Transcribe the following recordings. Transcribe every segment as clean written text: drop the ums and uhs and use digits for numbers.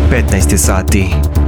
15 je sati.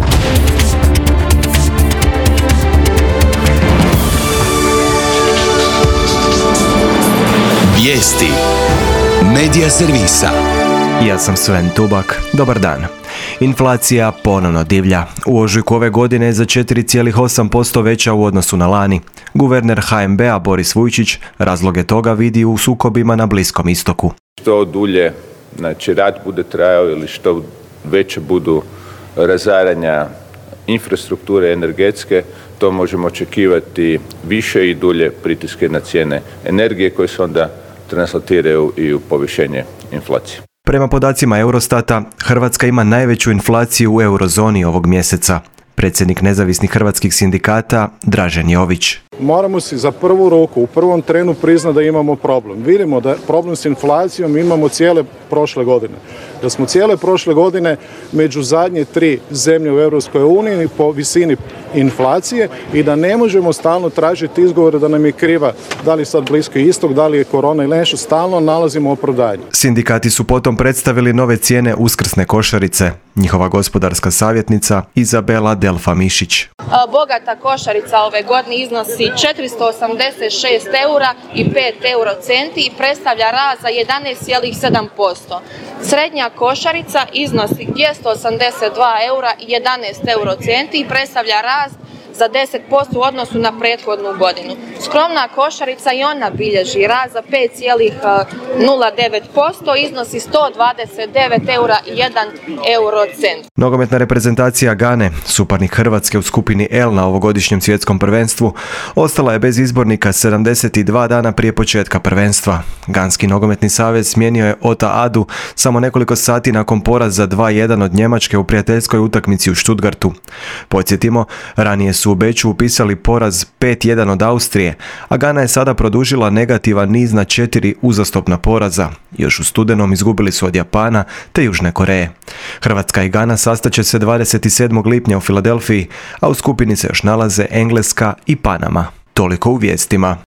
Vijesti Medija servisa. Ja sam Sven Tubak. Dobar dan. Inflacija ponovno divlja. U ožujku ove godine je za 4,8% veća u odnosu na lani. Guverner HNB-a Boris Vujčić razloge toga vidi u sukobima na Bliskom istoku. Što dulje rat bude trajao ili što veće budu razaranja infrastrukture energetske, to možemo očekivati više i dulje pritiske na cijene energije koje se onda translatiraju i u povišenje inflacije. Prema podacima Eurostata, Hrvatska ima najveću inflaciju u eurozoni ovog mjeseca. Predsjednik nezavisnih hrvatskih sindikata Dražen Jović. Moramo si za prvu ruku, u prvom trenu priznati da imamo problem. Vidimo da problem s inflacijom imamo cijele prošle godine. Da smo cijele prošle godine među zadnje 3 zemlje u Europskoj uniji po visini inflacije i da ne možemo stalno tražiti izgovore da nam je kriva da li sad Bliski istok, da li je korona ili nešto, stalno nalazimo opravdanje. Sindikati su potom predstavili nove cijene uskrsne košarice. Njihova gospodarska savjetnica Izabela Delfa Mišić. Bogata košarica ove godine iznosi 486 eura i 5 eurocenti i predstavlja rast za 11,7%. Srednja košarica iznosi 282 eura i 11 eurocenti i predstavlja rast za 10% u odnosu na prethodnu godinu. Skromna košarica i ona bilježi rast za 5,09%, iznosi 129 eura i 1 eurocent. Nogometna reprezentacija Gane, suparnik Hrvatske u skupini L na ovogodišnjem svjetskom prvenstvu, ostala je bez izbornika 72 dana prije početka prvenstva. Ganski nogometni savez smijenio je Ota Adu samo nekoliko sati nakon poraza 2-1 od Njemačke u prijateljskoj utakmici u Stuttgartu. Podsjetimo, ranije su u Beču upisali poraz 5-1 od Austrije, a Gana je sada produžila negativan niz na 4 uzastopna poraza. Još u studenom izgubili su od Japana te Južne Koreje. Hrvatska i Gana sastaće se 27. lipnja u Filadelfiji, a u skupini se još nalaze Engleska i Panama. Toliko u vijestima.